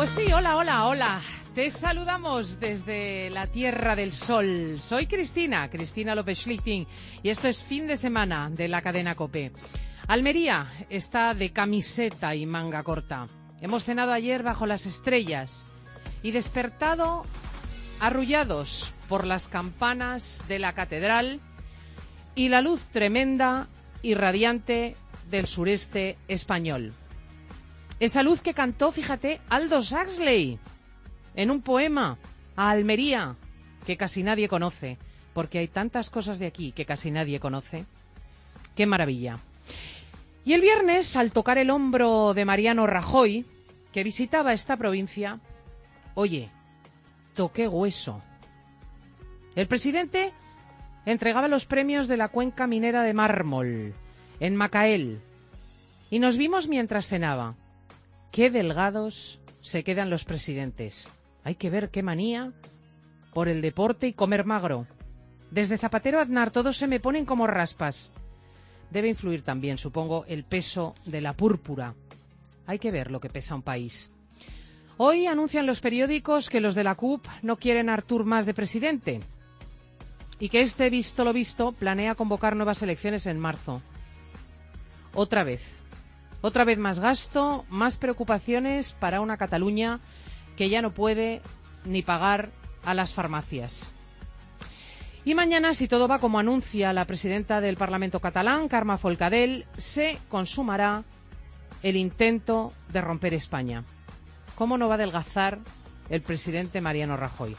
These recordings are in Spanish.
Pues sí, hola, hola, hola. Te saludamos desde la Tierra del Sol. Soy Cristina López Schlichting, y esto es Fin de Semana de la cadena COPE. Almería está de camiseta y manga corta. Hemos cenado ayer bajo las estrellas y despertado arrullados por las campanas de la catedral y la luz tremenda y radiante del sureste español. Esa luz que cantó, fíjate, Aldous Huxley en un poema a Almería, que casi nadie conoce, porque hay tantas cosas de aquí que casi nadie conoce. ¡Qué maravilla! Y el viernes, al tocar el hombro de Mariano Rajoy, que visitaba esta provincia, oye, toqué hueso. El presidente entregaba los premios de la cuenca minera de mármol en Macael y nos vimos mientras cenaba. Qué delgados se quedan los presidentes. Hay que ver qué manía por el deporte y comer magro. Desde Zapatero a Aznar todos se me ponen como raspas. Debe influir también, supongo, el peso de la púrpura. Hay que ver lo que pesa un país. Hoy anuncian los periódicos que los de la CUP no quieren a Artur Mas de presidente y que este, visto lo visto, planea convocar nuevas elecciones en marzo. Otra vez más gasto, más preocupaciones para una Cataluña que ya no puede ni pagar a las farmacias. Y mañana, si todo va como anuncia la presidenta del Parlamento catalán, Carme Forcadell, se consumará el intento de romper España. ¿Cómo no va a adelgazar el presidente Mariano Rajoy?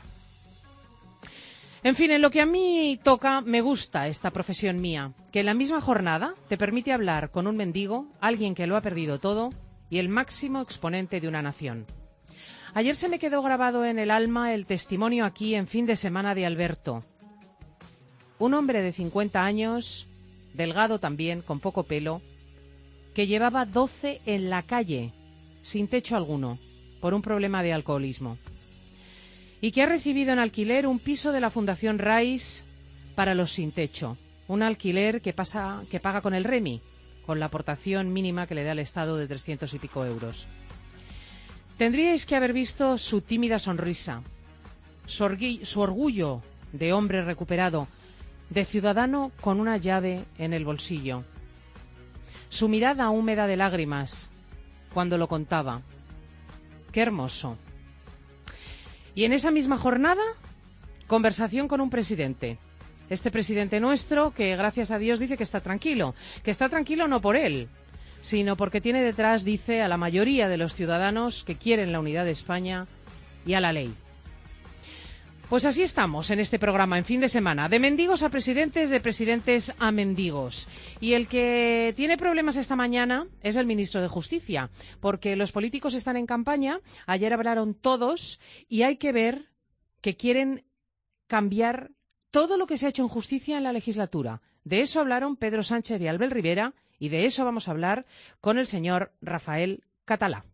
En fin, en lo que a mí toca, me gusta esta profesión mía, que en la misma jornada te permite hablar con un mendigo, alguien que lo ha perdido todo, y el máximo exponente de una nación. Ayer se me quedó grabado en el alma el testimonio aquí en Fin de Semana de Alberto. Un hombre de 50 años, delgado también, con poco pelo, que llevaba 12 en la calle, sin techo alguno, por un problema de alcoholismo. Y que ha recibido en alquiler un piso de la Fundación RAIS para los sin techo. Un alquiler que paga con el REMI, con la aportación mínima que le da el Estado de 300 y pico euros. Tendríais que haber visto su tímida sonrisa, su orgullo de hombre recuperado, de ciudadano con una llave en el bolsillo. Su mirada húmeda de lágrimas cuando lo contaba. ¡Qué hermoso! Y en esa misma jornada, conversación con un presidente. Este presidente nuestro que, gracias a Dios, dice que está tranquilo. Que está tranquilo no por él, sino porque tiene detrás, dice, a la mayoría de los ciudadanos que quieren la unidad de España y a la ley. Pues así estamos en este programa, en Fin de Semana. De mendigos a presidentes, de presidentes a mendigos. Y el que tiene problemas esta mañana es el ministro de Justicia, porque los políticos están en campaña. Ayer hablaron todos y hay que ver que quieren cambiar todo lo que se ha hecho en justicia en la legislatura. De eso hablaron Pedro Sánchez y Albert Rivera y de eso vamos a hablar con el señor Rafael Català.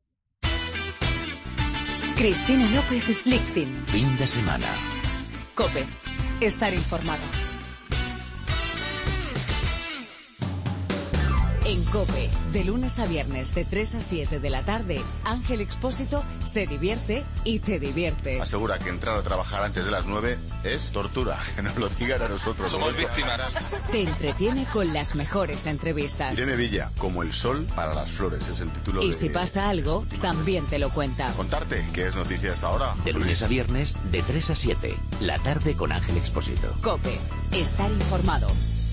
Cristina López Schlichting. Fin de semana. COPE. Estar informado. En COPE, de lunes a viernes de 3 a 7 de la tarde, Ángel Expósito se divierte y te divierte. Asegura que entrar a trabajar antes de las 9 es tortura. Que nos lo digan a nosotros. Somos víctimas. Te entretiene con las mejores entrevistas. Irene Villa, como el sol para las flores, es el título Y de... si pasa algo, también te lo cuenta. Contarte qué es noticia hasta ahora. De lunes a viernes, de 3 a 7. La tarde con Ángel Expósito. COPE. Estar informado.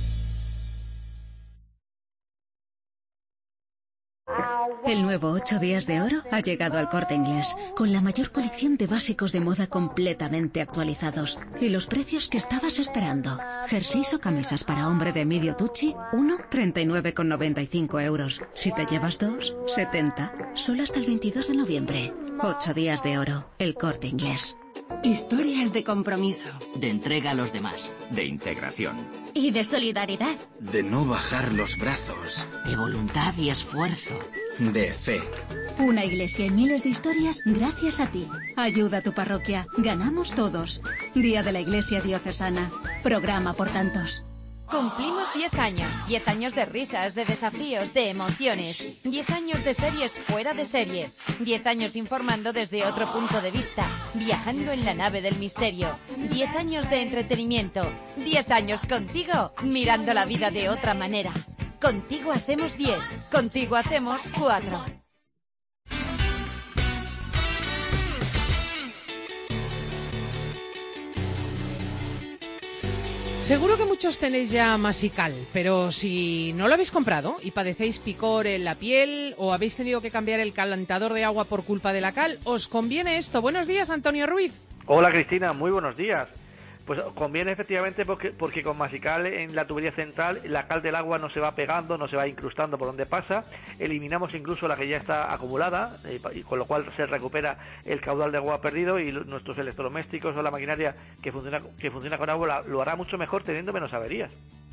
El nuevo 8 días de oro ha llegado al Corte Inglés, con la mayor colección de básicos de moda completamente actualizados y los precios que estabas esperando. Jerseys o camisas para hombre de medio tuchi, 1, 39,95 euros. Si te llevas 2, 70. Solo hasta el 22 de noviembre. 8 días de oro, el Corte Inglés. Historias de compromiso. De entrega a los demás. De integración. Y de solidaridad. De no bajar los brazos. De voluntad y esfuerzo. De fe. Una iglesia y miles de historias gracias a ti. Ayuda a tu parroquia. Ganamos todos. Día de la Iglesia Diocesana. Programa por tantos. Cumplimos 10 años. 10 años de risas, de desafíos, de emociones. 10 años de series fuera de serie. 10 años informando desde otro punto de vista. Viajando en la nave del misterio. 10 años de entretenimiento. 10 años contigo, mirando la vida de otra manera. Contigo hacemos 10. Contigo hacemos 4. Seguro que muchos tenéis ya Masical, pero si no lo habéis comprado y padecéis picor en la piel o habéis tenido que cambiar el calentador de agua por culpa de la cal, os conviene esto. Buenos días, Antonio Ruiz. Hola, Cristina, muy buenos días. Pues conviene efectivamente porque con Masical en la tubería central la cal del agua no se va pegando, no se va incrustando por donde pasa, eliminamos incluso la que ya está acumulada, y con lo cual se recupera el caudal de agua perdido y nuestros electrodomésticos o la maquinaria que funciona con agua lo hará mucho mejor teniendo menos averías.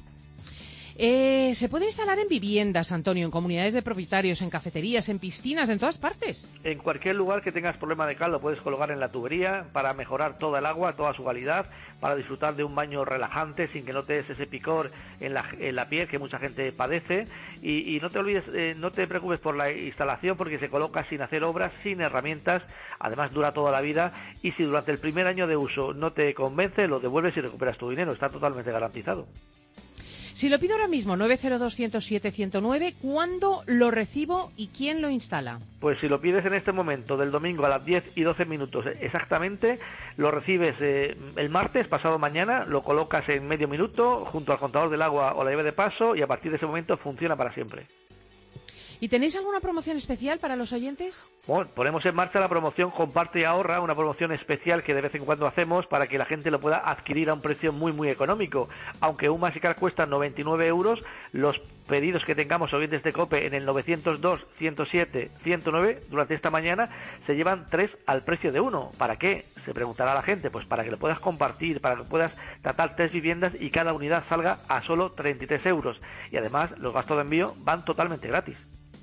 ¿Se puede instalar en viviendas, Antonio, en comunidades de propietarios, en cafeterías, en piscinas, en todas partes? En cualquier lugar que tengas problema de cal lo puedes colocar en la tubería para mejorar toda el agua, toda su calidad, para disfrutar de un baño relajante sin que notes ese picor en la piel que mucha gente padece. Y no te olvides, no te preocupes por la instalación porque se coloca sin hacer obras, sin herramientas, además dura toda la vida y si durante el primer año de uso no te convence, lo devuelves y recuperas tu dinero, está totalmente garantizado. Si lo pido ahora mismo, 902-107-109, ¿cuándo lo recibo y quién lo instala? Pues si lo pides en este momento, del domingo a las 10 y 12 minutos exactamente, lo recibes el martes, pasado mañana, lo colocas en medio minuto junto al contador del agua o la llave de paso y a partir de ese momento funciona para siempre. ¿Y tenéis alguna promoción especial para los oyentes? Bueno, ponemos en marcha la promoción Comparte y Ahorra, una promoción especial que de vez en cuando hacemos para que la gente lo pueda adquirir a un precio muy muy económico. Aunque un Masical cuesta 99 euros, los pedidos que tengamos oyentes de COPE en el 902, 107, 109 durante esta mañana se llevan 3 al precio de 1. ¿Para qué? Se preguntará la gente. Pues para que lo puedas compartir, para que puedas tratar 3 viviendas y cada unidad salga a solo 33 euros. Y además los gastos de envío van totalmente gratis.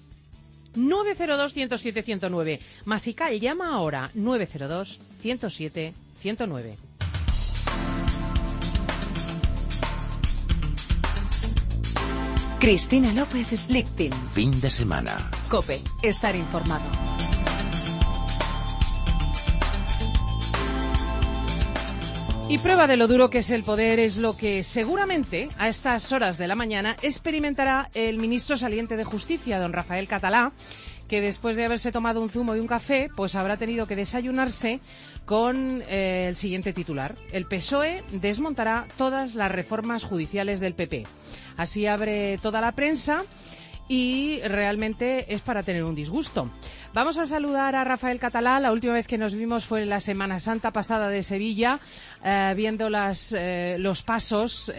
902-107-109. Masical, llama ahora. 902-107-109. Cristina López Slichting. Fin de semana. COPE. Estar informado. Y prueba de lo duro que es el poder es lo que seguramente a estas horas de la mañana experimentará el ministro saliente de Justicia, don Rafael Catalá, que después de haberse tomado un zumo y un café, pues habrá tenido que desayunarse con el siguiente titular. El PSOE desmontará todas las reformas judiciales del PP. Así abre toda la prensa y realmente es para tener un disgusto. Vamos a saludar a Rafael Catalá. La última vez que nos vimos fue en la Semana Santa pasada de Sevilla, viendo los pasos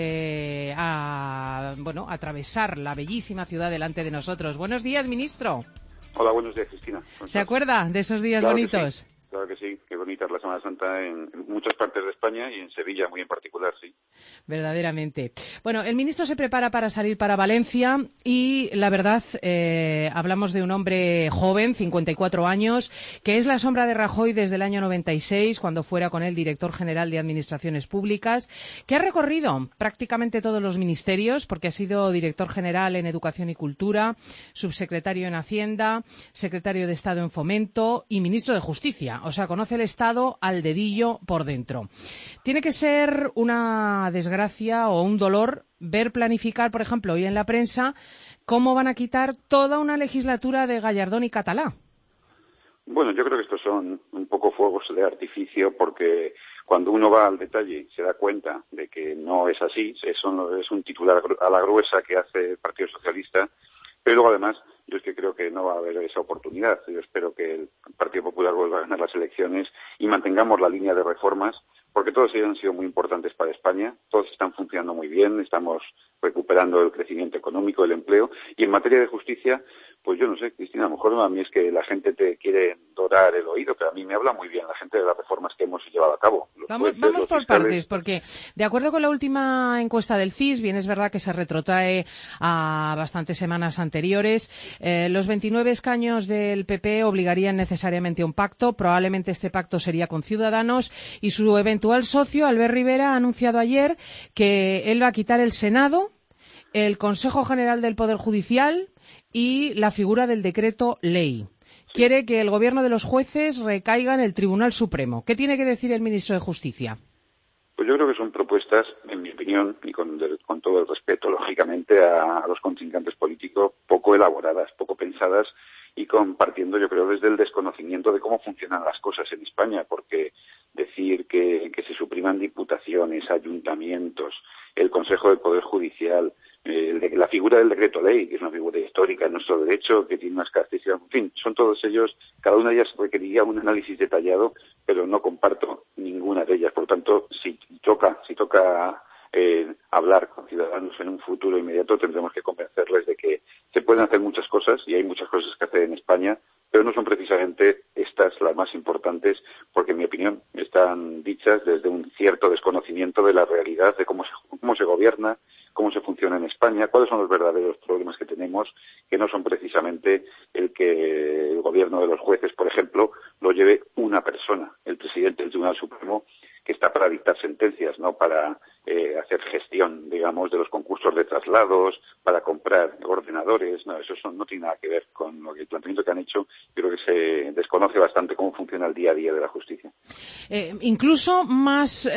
a atravesar la bellísima ciudad delante de nosotros. Buenos días, ministro. Hola, buenos días, Cristina. ¿Se acuerda de esos días claro bonitos? Que sí. Claro que sí, qué bonita es la Semana Santa en muchas partes de España y en Sevilla muy en particular, sí. Verdaderamente. Bueno, el ministro se prepara para salir para Valencia y la verdad, hablamos de un hombre joven, 54 años, que es la sombra de Rajoy desde el año 96, cuando fuera con él director general de Administraciones Públicas, que ha recorrido prácticamente todos los ministerios, porque ha sido director general en Educación y Cultura, subsecretario en Hacienda, secretario de Estado en Fomento y ministro de Justicia. O sea, conoce el Estado al dedillo por dentro. Tiene que ser una desgracia o un dolor ver planificar, por ejemplo, hoy en la prensa, cómo van a quitar toda una legislatura de Gallardón y Catalá. Bueno, yo creo que estos son un poco fuegos de artificio porque cuando uno va al detalle se da cuenta de que no es así. Es un titular a la gruesa que hace el Partido Socialista, pero luego además yo es que creo que no va a haber esa oportunidad. Yo espero que el Partido Popular vuelva a ganar las elecciones y mantengamos la línea de reformas, porque todas ellas han sido muy importantes para España, todos están funcionando muy bien, estamos recuperando el crecimiento económico, el empleo, y en materia de justicia, Pues yo no sé, Cristina, a lo mejor a mí es que la gente te quiere dorar el oído, pero a mí me habla muy bien la gente de las reformas que hemos llevado a cabo. Vamos por partes, porque de acuerdo con la última encuesta del CIS, bien es verdad que se retrotrae a bastantes semanas anteriores, los 29 escaños del PP obligarían necesariamente a un pacto, probablemente este pacto sería con Ciudadanos, y su eventual socio, Albert Rivera, ha anunciado ayer que él va a quitar el Senado, el Consejo General del Poder Judicial y la figura del decreto ley. Quiere que el gobierno de los jueces recaiga en el Tribunal Supremo. ¿Qué tiene que decir el ministro de Justicia? Pues yo creo que son propuestas, en mi opinión, y con todo el respeto, lógicamente, a los contrincantes políticos, poco elaboradas, poco pensadas y compartiendo, yo creo, desde el desconocimiento de cómo funcionan las cosas en España, porque decir que se supriman diputaciones, ayuntamientos, el Consejo del Poder Judicial, la figura del decreto ley, que es una figura histórica en nuestro derecho, que tiene unas características, en fin, son todos ellos, cada una de ellas requeriría un análisis detallado, pero no comparto ninguna de ellas. Por lo tanto, si toca hablar con ciudadanos en un futuro inmediato, tendremos que convencerles de que se pueden hacer muchas cosas, y hay muchas cosas que hacer en España, pero no son precisamente estas las más importantes, porque en mi opinión están dichas desde un cierto desconocimiento de la realidad, de cómo se gobierna, cómo se funciona en España, cuáles son los verdaderos problemas que tenemos, que no son precisamente el que el gobierno de los jueces, por ejemplo, lo lleve una persona, el presidente del Tribunal Supremo, que está para dictar sentencias, no para hacer gestión, digamos, de los concursos de traslados, para comprar ordenadores. No, eso no tiene nada que ver con el planteamiento que han hecho. Yo creo que se desconoce bastante cómo funciona el día a día de la justicia. Incluso más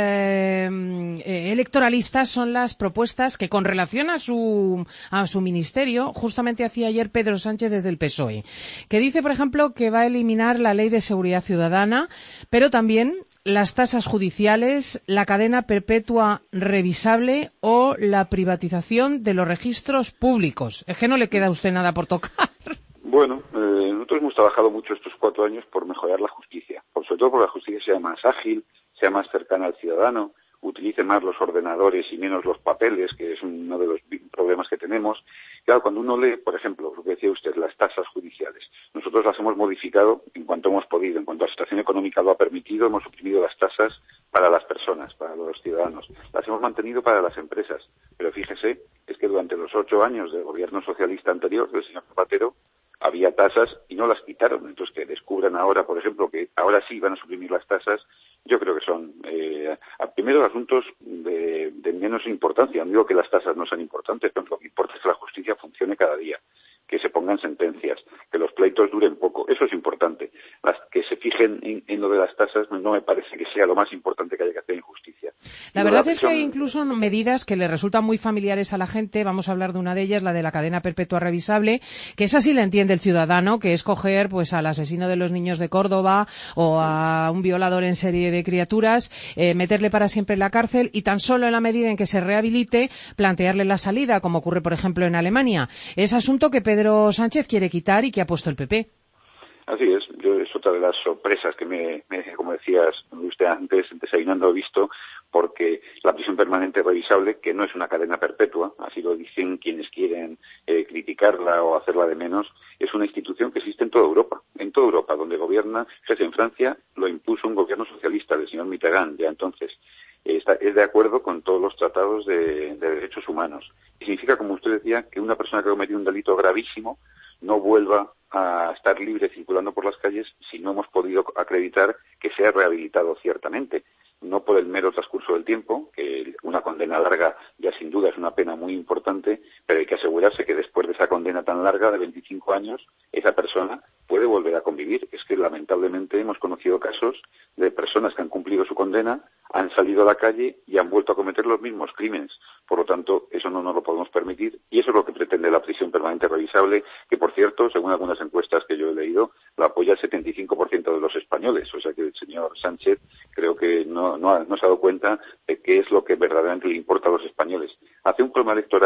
electoralistas son las propuestas que, con relación a su ministerio, justamente hacía ayer Pedro Sánchez desde el PSOE, que dice, por ejemplo, que va a eliminar la Ley de Seguridad Ciudadana, pero también las tasas judiciales, la cadena perpetua revisable o la privatización de los registros públicos. Es que no le queda a usted nada por tocar. Bueno, nosotros hemos trabajado mucho estos 4 años por mejorar la justicia, sobre todo porque la justicia sea más ágil, sea más cercana al ciudadano, utilice más los ordenadores y menos los papeles, que es uno de los problemas que tenemos. Claro, cuando uno lee, por ejemplo, lo que decía usted, las tasas judiciales, nosotros las hemos modificado en cuanto hemos podido, en cuanto la situación económica lo ha permitido, hemos suprimido las tasas para las personas, para los ciudadanos. Las hemos mantenido para las empresas, pero fíjese, es que durante los 8 años del gobierno socialista anterior, del señor Zapatero, había tasas y no las quitaron. Entonces, que descubran ahora, por ejemplo, que ahora sí van a suprimir las tasas, yo creo que son, primero, asuntos de menos importancia. No digo que las tasas no sean importantes, pero lo que importa es que la justicia funcione cada día, que se pongan sentencias, que los pleitos duren poco. Eso es importante. Que se fijen en lo de las tasas no me parece que sea lo más importante que haya que hacer en justicia. La verdad es que hay incluso medidas que le resultan muy familiares a la gente. Vamos a hablar de una de ellas, la de la cadena perpetua revisable, que esa sí la entiende el ciudadano, que es coger pues al asesino de los niños de Córdoba o a un violador en serie de criaturas, meterle para siempre en la cárcel y tan solo en la medida en que se rehabilite plantearle la salida, como ocurre por ejemplo en Alemania. Es asunto que Pedro Sánchez quiere quitar y que ha puesto el PP. Así es, es otra de las sorpresas que como decías usted antes, desayunando, he visto, porque la prisión permanente revisable, que no es una cadena perpetua, así lo dicen quienes quieren criticarla o hacerla de menos, es una institución que existe en toda Europa, donde gobierna, fíjese, en Francia lo impuso un gobierno socialista del señor Mitterrand, ya entonces. Es de acuerdo con todos los tratados de derechos humanos. Y significa, como usted decía, que una persona que ha cometido un delito gravísimo no vuelva a estar libre circulando por las calles si no hemos podido acreditar que sea rehabilitado ciertamente. No por el mero transcurso del tiempo, que una condena larga ya sin duda es una pena muy importante, pero hay que asegurarse que después de esa condena tan larga de 25 años, esa persona puede volver a convivir. Es que lamentablemente hemos conocido casos de personas que han cumplido su condena, han salido a la calle y han vuelto a cometer los mismos crímenes. Por lo tanto, eso no nos lo podemos permitir y eso es lo que pretende la prisión permanente revisable, que por cierto, según algunas encuestas que yo he leído, la apoya el 75% de los españoles. O sea que el señor Sánchez creo que no se ha dado cuenta de qué es lo que verdaderamente le importa a los españoles. Hace un programa electoral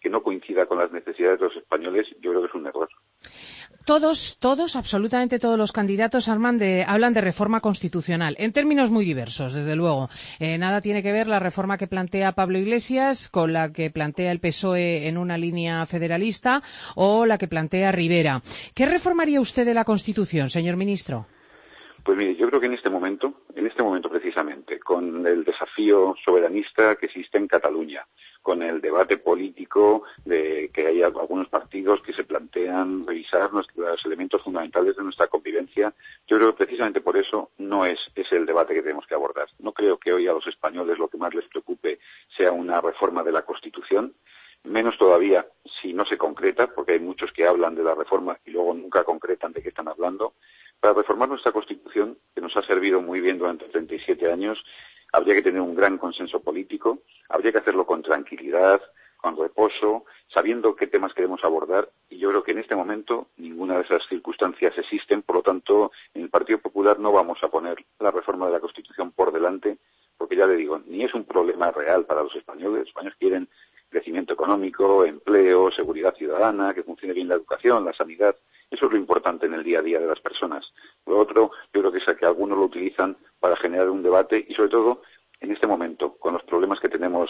que no coincida con las necesidades de los españoles, yo creo que es un error. Todos, absolutamente todos los candidatos hablan de reforma constitucional, en términos muy diversos, desde luego. Nada tiene que ver la reforma que plantea Pablo Iglesias con la que plantea el PSOE en una línea federalista o la que plantea Rivera. ¿Qué reformaría usted de la Constitución, señor ministro? Pues mire, yo creo que en este momento precisamente, con el desafío soberanista que existe en Cataluña, con el debate político de que hay algunos partidos que se plantean revisar los elementos fundamentales de nuestra convivencia, yo creo que precisamente por eso no es el debate que tenemos que abordar. No creo que hoy a los españoles lo que más les preocupe sea una reforma de la Constitución, menos todavía si no se concreta, porque hay muchos que hablan de la reforma y luego nunca concretan de qué están hablando. Para reformar nuestra Constitución, que nos ha servido muy bien durante 37 años, habría que tener un gran consenso político, habría que hacerlo con tranquilidad, con reposo, sabiendo qué temas queremos abordar, y yo creo que en este momento ninguna de esas circunstancias existen, por lo tanto, en el Partido Popular no vamos a poner la reforma de la Constitución por delante, porque ya le digo, ni es un problema real para los españoles. Los españoles quieren crecimiento económico, empleo, seguridad ciudadana, que funcione bien la educación, la sanidad. Eso es lo importante en el día a día de las personas. Lo otro, yo creo que es que algunos lo utilizan para generar un debate y, sobre todo, en este momento, con los problemas que tenemos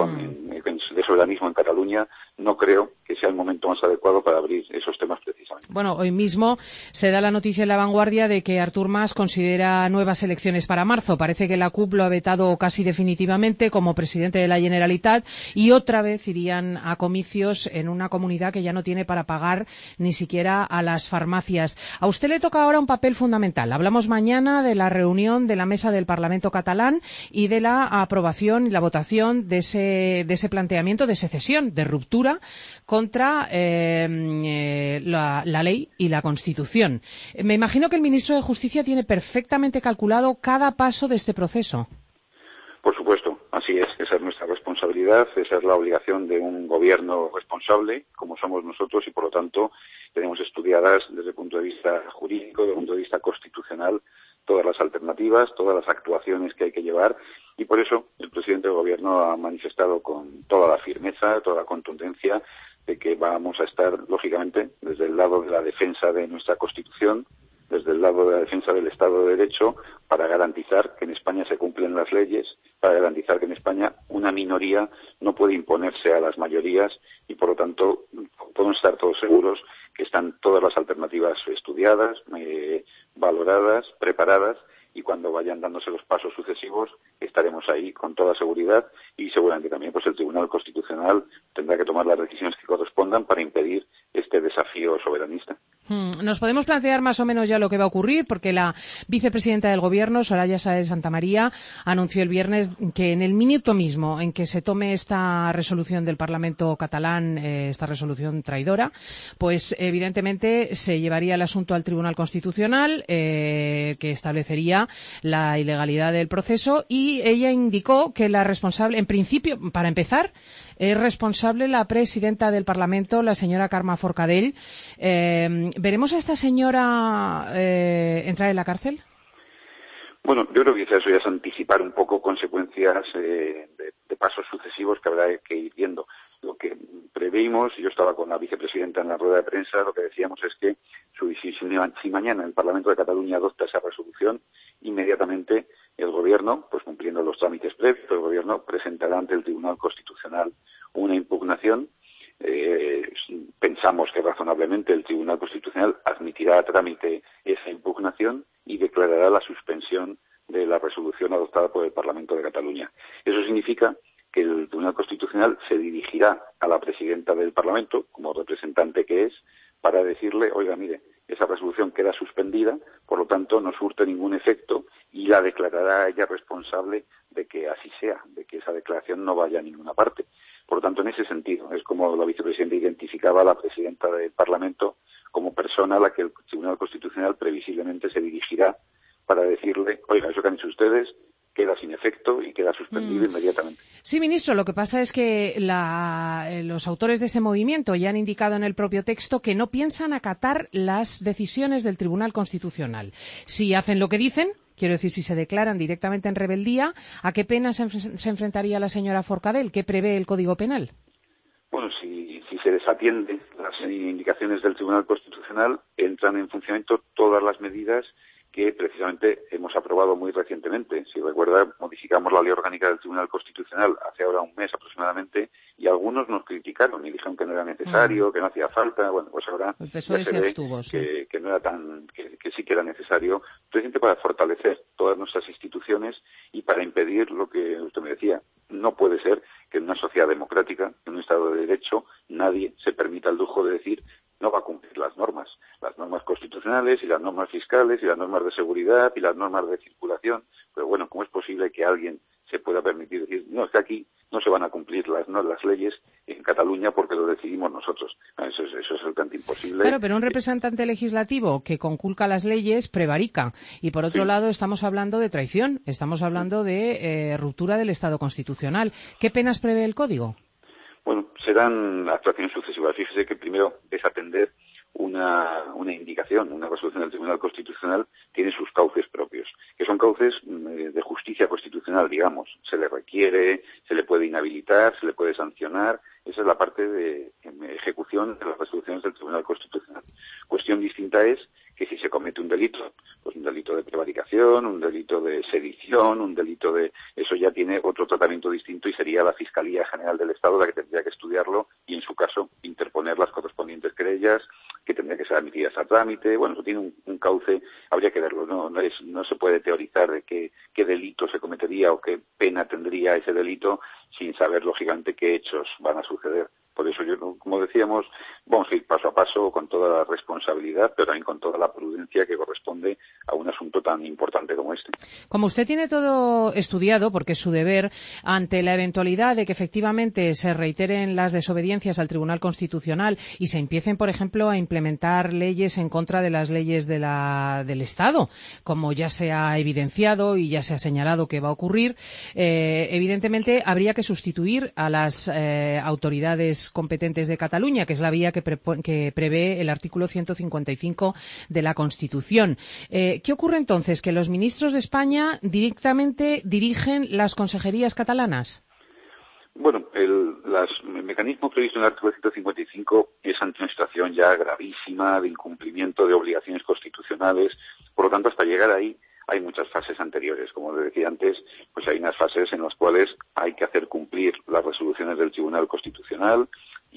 de soberanismo en Cataluña, no creo que sea el momento más adecuado para abrir esos temas precisamente. Bueno, hoy mismo se da la noticia en La Vanguardia de que Artur Mas considera nuevas elecciones para marzo. Parece que la CUP lo ha vetado casi definitivamente como presidente de la Generalitat y otra vez irían a comicios en una comunidad que ya no tiene para pagar ni siquiera a las farmacias. A usted le toca ahora un papel fundamental. Hablamos mañana de la reunión de la mesa del Parlamento catalán y de la aprobación y la votación de ese planteamiento de secesión, de ruptura contra la ley y la Constitución. Me imagino que el ministro de Justicia tiene perfectamente calculado cada paso de este proceso. Por supuesto, así es. Esa es nuestra responsabilidad, esa es la obligación de un gobierno responsable, como somos nosotros, y por lo tanto tenemos estudiadas desde el punto de vista jurídico, desde el punto de vista constitucional, todas las alternativas, todas las actuaciones que hay que llevar, y por eso el presidente del Gobierno ha manifestado con toda la firmeza, toda la contundencia, de que vamos a estar, lógicamente, desde el lado de la defensa de nuestra Constitución, desde el lado de la defensa del Estado de Derecho, para garantizar que en España se cumplen las leyes, para garantizar que en España una minoría no puede imponerse a las mayorías y, por lo tanto, podemos estar todos seguros que están todas las alternativas estudiadas, valoradas, preparadas, y cuando vayan dándose los pasos sucesivos estaremos ahí con toda seguridad y seguramente también pues el Tribunal Constitucional tendrá que tomar las decisiones que correspondan para impedir este desafío soberanista. Nos podemos plantear más o menos ya lo que va a ocurrir, porque la vicepresidenta del Gobierno, Soraya Sáenz de Santamaría, anunció el viernes que en el minuto mismo en que se tome esta resolución del Parlamento catalán, esta resolución traidora, pues evidentemente se llevaría el asunto al Tribunal Constitucional, que establecería la ilegalidad del proceso, y ella indicó que la responsable, en principio, para empezar, es responsable la presidenta del Parlamento, la señora Carme Forcadell. ¿Veremos a esta señora entrar en la cárcel? Bueno, yo creo que eso ya es anticipar un poco consecuencias de pasos sucesivos que habrá que ir viendo. Lo que preveímos, yo estaba con la vicepresidenta en la rueda de prensa, lo que decíamos es que si mañana el Parlamento de Cataluña adopta esa resolución, inmediatamente el Gobierno, pues cumpliendo los trámites previos, el Gobierno presentará ante el Tribunal Constitucional una impugnación. Pensamos que razonablemente el Tribunal Constitucional admitirá a trámite esa impugnación y declarará la suspensión de la resolución adoptada por el Parlamento de Cataluña. Eso significa que el Tribunal Constitucional se dirigirá a la presidenta del Parlamento, como representante que es, para decirle, oiga, mire, esa resolución queda suspendida, por lo tanto no surte ningún efecto y la declarará a ella responsable de que así sea, de que esa declaración no vaya a ninguna parte. Por lo tanto, en ese sentido, es como la vicepresidenta identificaba a la presidenta del Parlamento como persona a la que el Tribunal Constitucional previsiblemente se dirigirá para decirle, oiga, eso que han hecho ustedes queda sin efecto y queda suspendido inmediatamente. Sí, ministro, lo que pasa es que los autores de este movimiento ya han indicado en el propio texto que no piensan acatar las decisiones del Tribunal Constitucional. Si hacen lo que dicen, quiero decir, si se declaran directamente en rebeldía, ¿a qué pena se enfrentaría la señora Forcadell? ¿Qué prevé el Código Penal? Bueno, si se desatiende las indicaciones del Tribunal Constitucional, entran en funcionamiento todas las medidas que precisamente hemos aprobado muy recientemente. Si recuerda, modificamos la Ley Orgánica del Tribunal Constitucional hace ahora un mes aproximadamente, y algunos nos criticaron y dijeron que no era necesario, que no hacía falta. Bueno, pues ahora ya se ve que no era que sí que era necesario, precisamente para fortalecer todas nuestras instituciones y para impedir lo que usted me decía. No puede ser que en una sociedad democrática, en un Estado de Derecho, nadie se permita el lujo de decir no va a cumplir las normas constitucionales y las normas fiscales y las normas de seguridad y las normas de circulación. Pero bueno, ¿cómo es posible que alguien se pueda permitir decir no, es que aquí no se van a cumplir las leyes en Cataluña porque lo decidimos nosotros? Eso es el tanto imposible. Claro, pero un representante legislativo que conculca las leyes prevarica. Y por otro lado estamos hablando de traición, estamos hablando de ruptura del Estado constitucional. ¿Qué penas prevé el Código? Bueno, serán actuaciones sucesivas. Fíjese que primero es atender una indicación, una resolución del Tribunal Constitucional tiene sus cauces propios, que son cauces de justicia constitucional, digamos. Se le requiere, se le puede inhabilitar, se le puede sancionar. Esa es la parte de ejecución de las resoluciones del Tribunal Constitucional. Cuestión distinta es que si se comete un delito, pues un delito de prevaricación, un delito de sedición, un delito de... Eso ya tiene otro tratamiento distinto y sería la Fiscalía General del Estado la que tendría que estudiarlo y, en su caso, interponer las correspondientes querellas que tendrían que ser admitidas a trámite. Bueno, eso tiene un cauce, habría que verlo, no se puede teorizar de qué delito se cometería o qué pena tendría ese delito sin saber, lógicamente, qué hechos van a suceder. Por eso yo, como decíamos, vamos a ir paso a paso con toda la responsabilidad, pero también con toda la prudencia que corresponde a un asunto tan importante como este. Como usted tiene todo estudiado, porque es su deber, ante la eventualidad de que efectivamente se reiteren las desobediencias al Tribunal Constitucional y se empiecen, por ejemplo, a implementar leyes en contra de las leyes del Estado, como ya se ha evidenciado y ya se ha señalado que va a ocurrir, evidentemente habría que sustituir a las autoridades competentes de Cataluña, que es la vía que prevé el artículo 155 de la Constitución. ¿Qué ocurre entonces? ¿Que los ministros de España directamente dirigen las consejerías catalanas? Bueno, el mecanismo previsto en el artículo 155 es ante una situación ya gravísima de incumplimiento de obligaciones constitucionales. Por lo tanto, hasta llegar ahí hay muchas fases anteriores. Como le decía antes, pues hay unas fases en las cuales hay que hacer cumplir las resoluciones del Tribunal Constitucional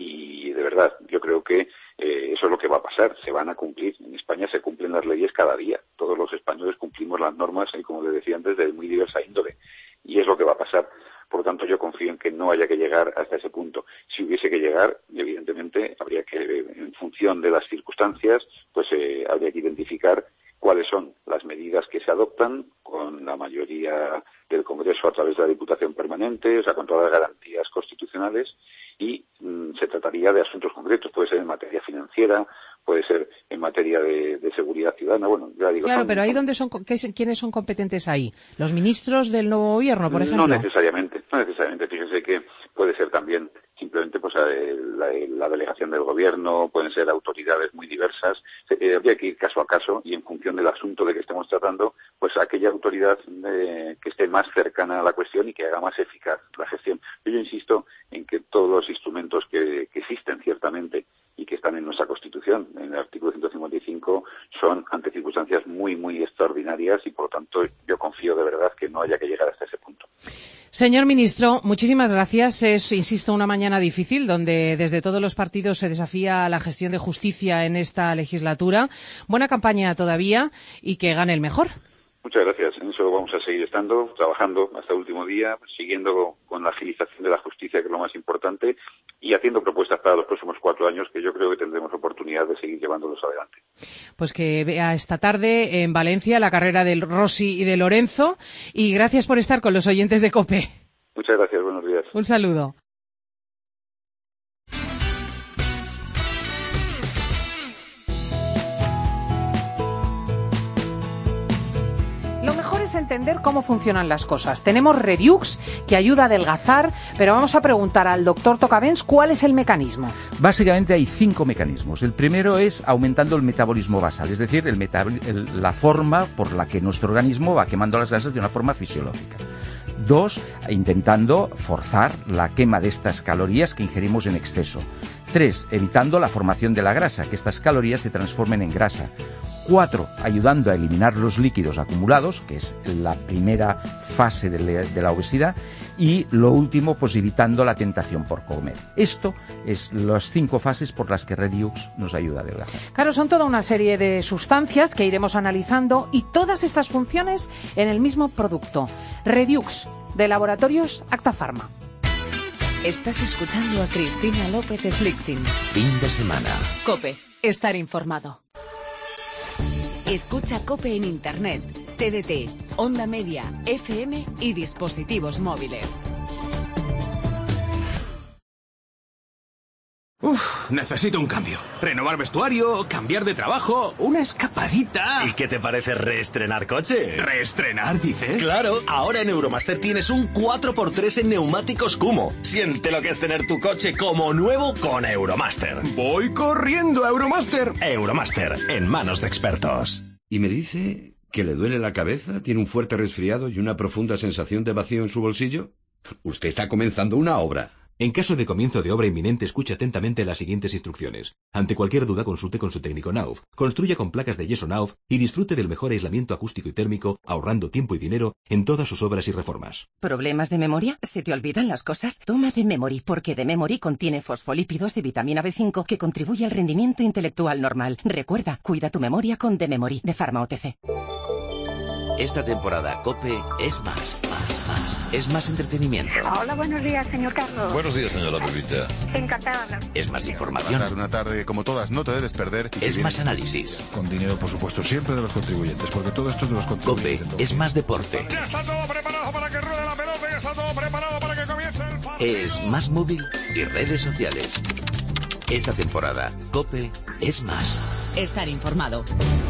y, de verdad, yo creo que eso es lo que va a pasar. Se van a cumplir. En España se cumplen las leyes cada día. Todos los españoles cumplimos las normas, como le decía antes, de muy diversa índole. Y es lo que va a pasar. Por lo tanto, yo confío en que no haya que llegar hasta ese punto. Si hubiese que llegar, evidentemente, habría que, en función de las circunstancias, pues habría que identificar cuáles son las medidas que se adoptan con la mayoría del Congreso a través de la Diputación Permanente, o sea, con todas las garantías constitucionales, y se trataría de asuntos concretos. Puede ser en materia financiera, puede ser en materia de seguridad ciudadana. Bueno, ya digo. Claro, pero ahí donde ¿quiénes son competentes ahí? ¿Los ministros del nuevo gobierno, por ejemplo? No necesariamente. Fíjese que puede ser también simplemente pues la delegación del gobierno, pueden ser autoridades muy diversas. Habría que ir caso a caso y en función del asunto de que estemos tratando, pues aquella autoridad que esté más cercana a la cuestión y que haga más eficaz la gestión. Yo insisto en que todos los instrumentos que existen ciertamente y que están en nuestra Constitución, en el artículo 155, son ante circunstancias muy, muy extraordinarias y, por lo tanto, yo confío de verdad que no haya que llegar hasta ese punto. Señor ministro, muchísimas gracias. Es, insisto, una mañana difícil donde desde todos los partidos se desafía la gestión de justicia en esta legislatura. Buena campaña todavía y que gane el mejor. Muchas gracias. En eso vamos a seguir estando, trabajando hasta el último día, siguiendo con la agilización de la justicia, que es lo más importante, y haciendo propuestas para los próximos 4 años que yo creo que tendremos oportunidad de seguir llevándolos adelante. Pues que vea esta tarde en Valencia la carrera del Rossi y de Lorenzo, y gracias por estar con los oyentes de COPE. Muchas gracias, buenos días. Un saludo. Entender cómo funcionan las cosas. Tenemos Redux, que ayuda a adelgazar, pero vamos a preguntar al doctor Tocavens cuál es el mecanismo. Básicamente hay 5 mecanismos. El primero es aumentando el metabolismo basal, es decir, la forma por la que nuestro organismo va quemando las grasas de una forma fisiológica. 2, intentando forzar la quema de estas calorías que ingerimos en exceso. 3, evitando la formación de la grasa, que estas calorías se transformen en grasa. 4, ayudando a eliminar los líquidos acumulados, que es la primera fase de la obesidad. Y lo último, pues evitando la tentación por comer. Esto es las 5 fases por las que Redux nos ayuda a adelgazar. Claro, son toda una serie de sustancias que iremos analizando y todas estas funciones en el mismo producto. Redux, de Laboratorios Acta Pharma. Estás escuchando a Cristina López Slichting. Fin de semana. COPE. Estar informado. Escucha COPE en Internet, TDT, Onda Media, FM y dispositivos móviles. Necesito un cambio. Renovar vestuario, cambiar de trabajo, una escapadita. ¿Y qué te parece reestrenar coche? ¿Reestrenar, dices? Claro, ahora en Euromaster tienes un 4x3 en neumáticos Kumho. Siente lo que es tener tu coche como nuevo con Euromaster. Voy corriendo a Euromaster. Euromaster, en manos de expertos. Y me dice que le duele la cabeza, tiene un fuerte resfriado y una profunda sensación de vacío en su bolsillo. Usted está comenzando una obra. En caso de comienzo de obra inminente, escuche atentamente las siguientes instrucciones. Ante cualquier duda, consulte con su técnico Knauf. Construya con placas de yeso Knauf y disfrute del mejor aislamiento acústico y térmico, ahorrando tiempo y dinero en todas sus obras y reformas. ¿Problemas de memoria? ¿Se te olvidan las cosas? Toma D-Memory, porque D-Memory contiene fosfolípidos y vitamina B5 que contribuye al rendimiento intelectual normal. Recuerda, cuida tu memoria con D-Memory, de Pharma OTC. Esta temporada COPE es más. Es más entretenimiento. Hola, buenos días, señor Carlos. Buenos días, señora Pepita. Encantada. Es más información. Una tarde como todas, no te debes perder. Es más análisis. Con dinero, por supuesto, siempre de los contribuyentes, porque todo esto es de los contribuyentes. COPE es más deporte. Ya está todo preparado para que ruede la pelota, ya está todo preparado para que comience el partido. Es más móvil y redes sociales. Esta temporada, COPE es más. Estar informado.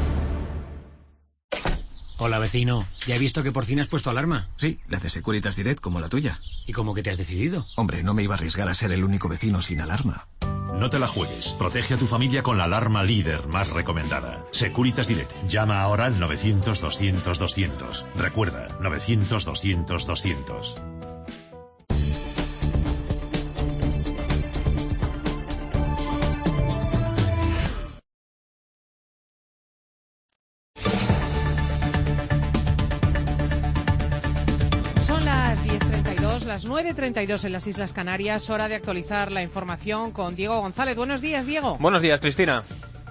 Hola, vecino. Ya he visto que por fin has puesto alarma. Sí, la de Securitas Direct, como la tuya. ¿Y cómo que te has decidido? Hombre, no me iba a arriesgar a ser el único vecino sin alarma. No te la juegues. Protege a tu familia con la alarma líder más recomendada. Securitas Direct. Llama ahora al 900-200-200. Recuerda, 900-200-200. Las 9:32 en las Islas Canarias, hora de actualizar la información con Diego González. Buenos días, Diego. Buenos días, Cristina.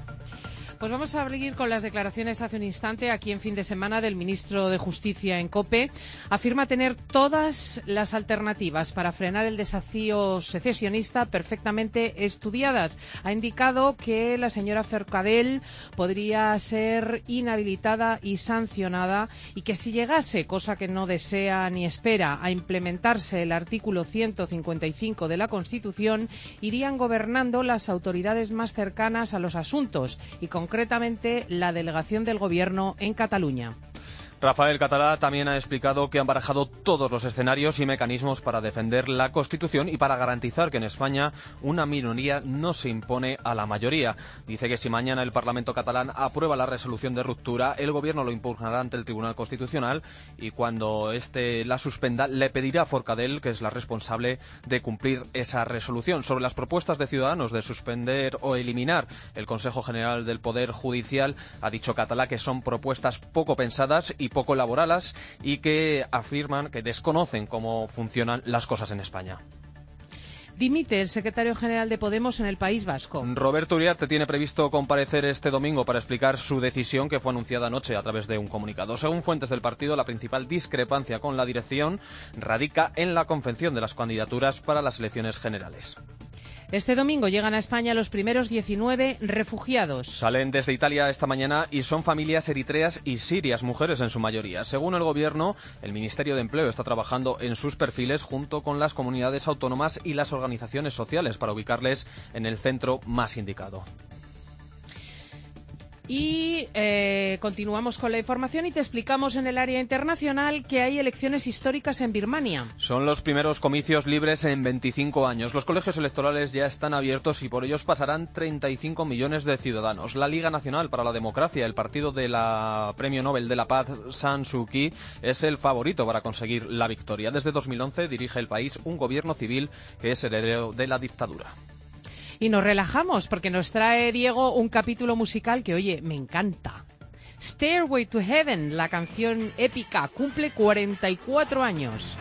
Pues vamos a abrir con las declaraciones hace un instante, aquí en Fin de Semana, del ministro de Justicia en COPE. Afirma tener todas las alternativas para frenar el desafío secesionista perfectamente estudiadas. Ha indicado que la señora Forcadell podría ser inhabilitada y sancionada y que si llegase, cosa que no desea ni espera, a implementarse el artículo 155 de la Constitución, irían gobernando las autoridades más cercanas a los asuntos y concretamente la delegación del Gobierno en Cataluña. Rafael Català también ha explicado que han barajado todos los escenarios y mecanismos para defender la Constitución y para garantizar que en España una minoría no se impone a la mayoría. Dice que si mañana el Parlamento catalán aprueba la resolución de ruptura, el Gobierno lo impugnará ante el Tribunal Constitucional y cuando éste la suspenda le pedirá a Forcadell, que es la responsable, de cumplir esa resolución. Sobre las propuestas de Ciudadanos de suspender o eliminar el Consejo General del Poder Judicial, ha dicho Català que son propuestas poco pensadas y poco elaboradas y que afirman que desconocen cómo funcionan las cosas en España. Dimite el secretario general de Podemos en el País Vasco. Roberto Uriarte tiene previsto comparecer este domingo para explicar su decisión, que fue anunciada anoche a través de un comunicado. Según fuentes del partido, la principal discrepancia con la dirección radica en la confección de las candidaturas para las elecciones generales. Este domingo llegan a España los primeros 19 refugiados. Salen desde Italia esta mañana y son familias eritreas y sirias, mujeres en su mayoría. Según el Gobierno, el Ministerio de Empleo está trabajando en sus perfiles junto con las comunidades autónomas y las organizaciones sociales para ubicarles en el centro más indicado. Y continuamos con la información y te explicamos en el área internacional que hay elecciones históricas en Birmania. Son los primeros comicios libres en 25 años. Los colegios electorales ya están abiertos y por ellos pasarán 35 millones de ciudadanos. La Liga Nacional para la Democracia, el partido de la Premio Nobel de la Paz, San Suu Kyi, es el favorito para conseguir la victoria. Desde 2011 dirige el país un gobierno civil que es heredero de la dictadura. Y nos relajamos porque nos trae Diego un capítulo musical que, oye, me encanta. Stairway to Heaven, la canción épica, cumple 44 años.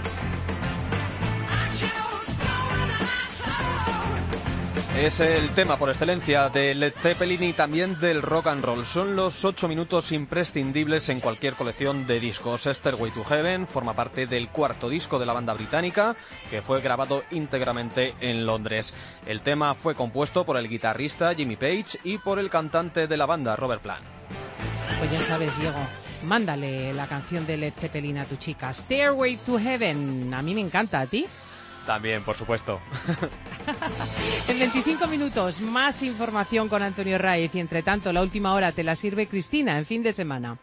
Es el tema por excelencia de Led Zeppelin y también del rock and roll. Son los 8 minutos imprescindibles en cualquier colección de discos. Stairway to Heaven forma parte del cuarto disco de la banda británica, que fue grabado íntegramente en Londres. El tema fue compuesto por el guitarrista Jimmy Page y por el cantante de la banda, Robert Plant. Pues ya sabes, Diego, mándale la canción de Led Zeppelin a tu chica. Stairway to Heaven, a mí me encanta, ¿a ti? También, por supuesto. En 25 minutos, más información con Antonio Raiz y, entre tanto, la última hora te la sirve Cristina en fin de semana.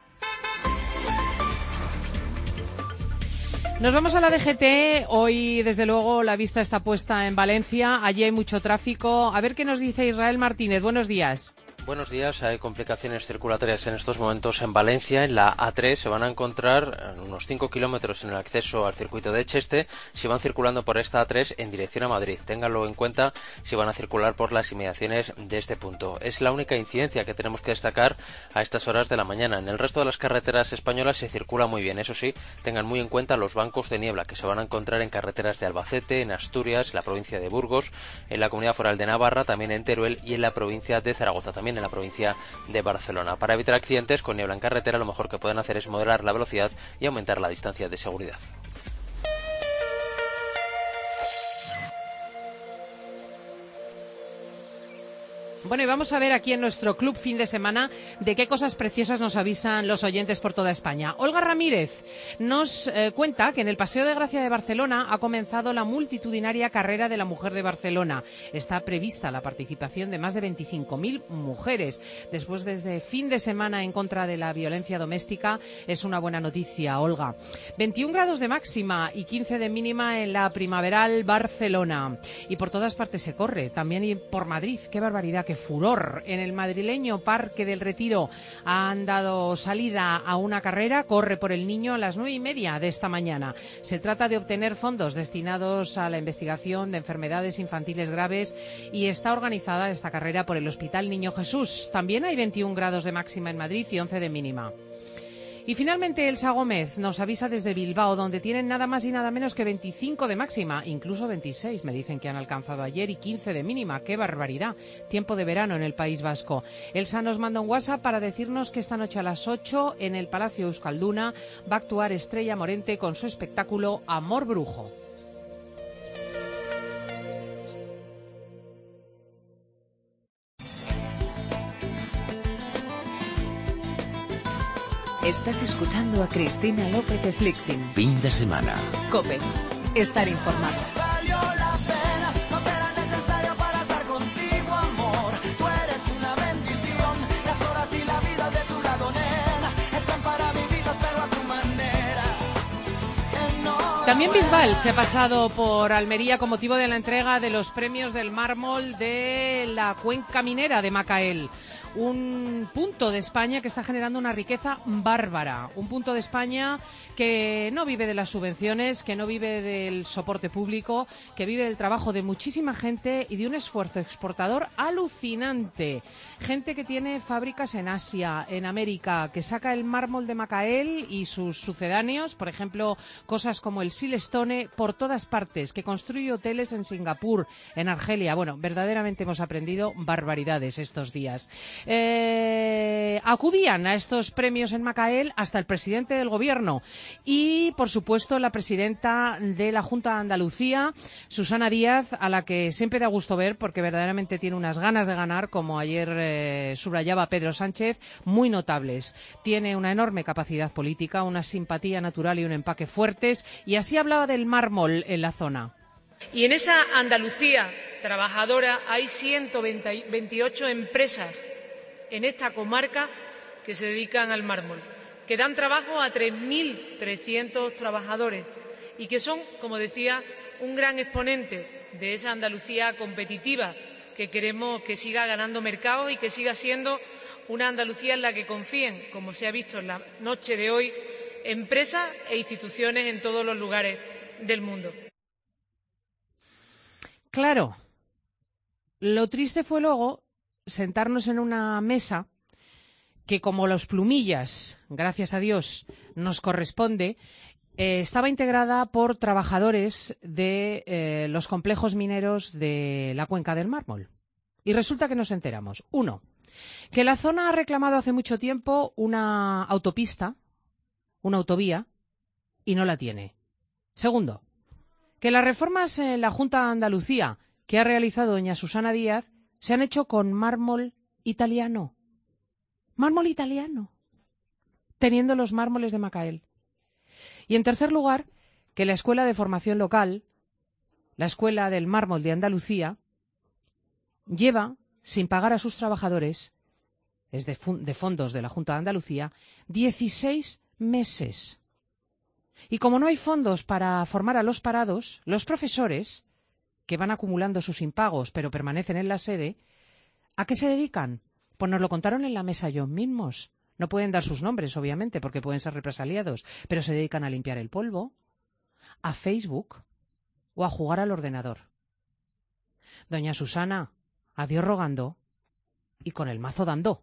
Nos vamos a la DGT. Hoy, desde luego, la vista está puesta en Valencia. Allí hay mucho tráfico. A ver qué nos dice Israel Martínez. Buenos días. Buenos días. Hay complicaciones circulatorias en estos momentos en Valencia. En la A3 se van a encontrar unos 5 kilómetros en el acceso al circuito de Cheste si van circulando por esta A3 en dirección a Madrid. Ténganlo en cuenta si van a circular por las inmediaciones de este punto. Es la única incidencia que tenemos que destacar a estas horas de la mañana. En el resto de las carreteras españolas se circula muy bien. Eso sí, tengan muy en cuenta los bancos de niebla que se van a encontrar en carreteras de Albacete, en Asturias, en la provincia de Burgos, en la Comunidad Foral de Navarra, también en Teruel y en la provincia de Zaragoza, también en la provincia de Barcelona. Para evitar accidentes con niebla en carretera, lo mejor que pueden hacer es moderar la velocidad y aumentar la distancia de seguridad. Bueno, y vamos a ver aquí en nuestro club fin de semana de qué cosas preciosas nos avisan los oyentes por toda España. Olga Ramírez nos cuenta que en el Paseo de Gracia de Barcelona ha comenzado la multitudinaria Carrera de la Mujer de Barcelona. Está prevista la participación de más de 25.000 mujeres. Después de este fin de semana en contra de la violencia doméstica, es una buena noticia, Olga. 21 grados de máxima y 15 de mínima en la primaveral Barcelona. Y por todas partes se corre, también y por Madrid. ¡Qué barbaridad! ¡Qué furor! En el madrileño Parque del Retiro han dado salida a una carrera. Corre por el Niño a las 9:30 de esta mañana. Se trata de obtener fondos destinados a la investigación de enfermedades infantiles graves y está organizada esta carrera por el Hospital Niño Jesús. También hay 21 grados de máxima en Madrid y 11 de mínima. Y finalmente Elsa Gómez nos avisa desde Bilbao, donde tienen nada más y nada menos que 25 de máxima, incluso 26, me dicen que han alcanzado ayer, y 15 de mínima. ¡Qué barbaridad! Tiempo de verano en el País Vasco. Elsa nos manda un WhatsApp para decirnos que esta noche a las 8 en el Palacio Euskalduna va a actuar Estrella Morente con su espectáculo Amor Brujo. Estás escuchando a Cristina López Slichting. Fin de semana. COPE. Estar informado. Valió la pena, no era necesario para estar contigo, amor. Tú eres una bendición. Las horas y la vida de tu lado, nena, están para vivirlas, pero a tu manera. También Bisbal se ha pasado por Almería con motivo de la entrega de los premios del mármol de la cuenca minera de Macael. Un punto de España que está generando una riqueza bárbara. Un punto de España que no vive de las subvenciones, que no vive del soporte público, que vive del trabajo de muchísima gente y de un esfuerzo exportador alucinante. Gente que tiene fábricas en Asia, en América, que saca el mármol de Macael y sus sucedáneos, por ejemplo, cosas como el silestone, por todas partes, que construye hoteles en Singapur, en Argelia. Bueno, verdaderamente hemos aprendido barbaridades estos días. Acudían a estos premios en Macael hasta el presidente del gobierno y, por supuesto, la presidenta de la Junta de Andalucía, Susana Díaz, a la que siempre da gusto ver porque verdaderamente tiene unas ganas de ganar, como ayer subrayaba Pedro Sánchez, muy notables. Tiene una enorme capacidad política, una simpatía natural y un empaque fuertes, y así hablaba del mármol en la zona. Y en esa Andalucía trabajadora hay 128 empresas en esta comarca que se dedican al mármol, que dan trabajo a 3.300 trabajadores y que son, como decía, un gran exponente de esa Andalucía competitiva que queremos que siga ganando mercados y que siga siendo una Andalucía en la que confíen, como se ha visto en la noche de hoy, empresas e instituciones en todos los lugares del mundo. Claro, lo triste fue luego sentarnos en una mesa que, como los plumillas, gracias a Dios, nos corresponde, estaba integrada por trabajadores de los complejos mineros de la Cuenca del Mármol. Y resulta que nos enteramos, uno, que la zona ha reclamado hace mucho tiempo una autopista, una autovía, y no la tiene. Segundo, que las reformas en la Junta de Andalucía que ha realizado doña Susana Díaz se han hecho con mármol italiano. Mármol italiano, teniendo los mármoles de Macael. Y en tercer lugar, que la Escuela de Formación Local, la Escuela del Mármol de Andalucía, lleva, sin pagar a sus trabajadores, es de fondos de la Junta de Andalucía, 16 meses. Y como no hay fondos para formar a los parados, los profesores, que van acumulando sus impagos pero permanecen en la sede, ¿a qué se dedican? Pues nos lo contaron en la mesa ellos mismos. No pueden dar sus nombres, obviamente, porque pueden ser represaliados, pero se dedican a limpiar el polvo, a Facebook o a jugar al ordenador. Doña Susana, adiós rogando y con el mazo dando.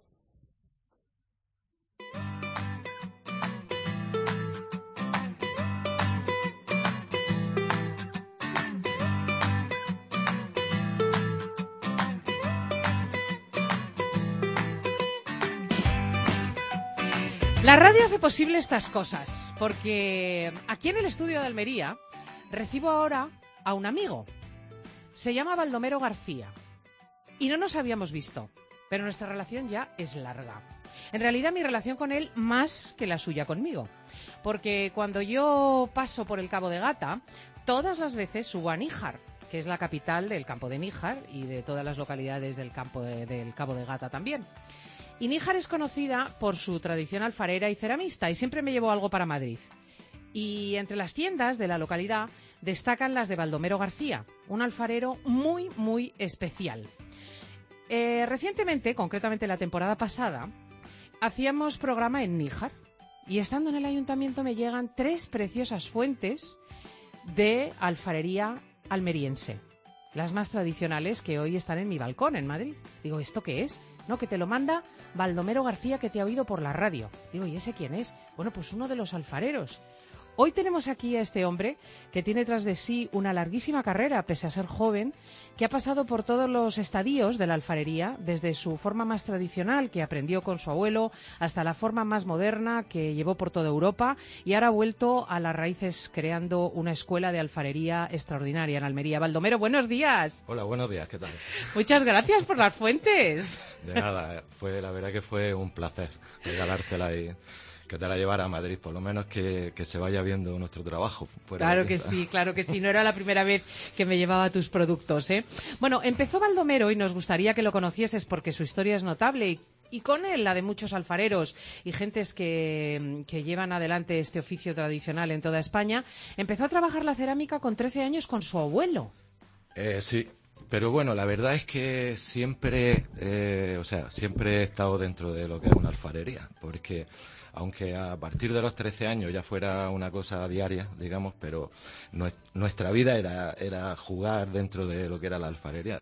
La radio hace posible estas cosas, porque aquí en el estudio de Almería recibo ahora a un amigo. Se llama Baldomero García y no nos habíamos visto, pero nuestra relación ya es larga. En realidad mi relación con él más que la suya conmigo, porque cuando yo paso por el Cabo de Gata, todas las veces subo a Níjar, que es la capital del campo de Níjar y de todas las localidades del Cabo de Gata también. Y Níjar es conocida por su tradición alfarera y ceramista y siempre me llevó algo para Madrid. Y entre las tiendas de la localidad destacan las de Baldomero García, un alfarero muy, muy especial. Recientemente, concretamente la temporada pasada, hacíamos programa en Níjar y estando en el ayuntamiento me llegan 3 preciosas fuentes de alfarería almeriense. Las más tradicionales que hoy están en mi balcón en Madrid. Digo, ¿esto qué es? No, que te lo manda Baldomero García, que te ha oído por la radio. Digo, ¿y ese quién es? Bueno, pues uno de los alfareros. Hoy tenemos aquí a este hombre que tiene tras de sí una larguísima carrera, pese a ser joven, que ha pasado por todos los estadios de la alfarería, desde su forma más tradicional, que aprendió con su abuelo, hasta la forma más moderna, que llevó por toda Europa, y ahora ha vuelto a las raíces creando una escuela de alfarería extraordinaria en Almería. Baldomero, buenos días. Hola, buenos días, ¿qué tal? Muchas gracias por las fuentes. De nada, la verdad que fue un placer regalártela y que te la llevara a Madrid, por lo menos que se vaya viendo nuestro trabajo. Claro que sí, no era la primera vez que me llevaba tus productos, ¿eh? Bueno, empezó Baldomero y nos gustaría que lo conocieses porque su historia es notable y con él la de muchos alfareros y gentes que llevan adelante este oficio tradicional en toda España. Empezó a trabajar la cerámica con 13 años con su abuelo. Sí. Pero bueno, la verdad es que siempre he estado dentro de lo que es una alfarería, porque aunque a partir de los 13 años ya fuera una cosa diaria, digamos, pero nuestra vida era jugar dentro de lo que era la alfarería.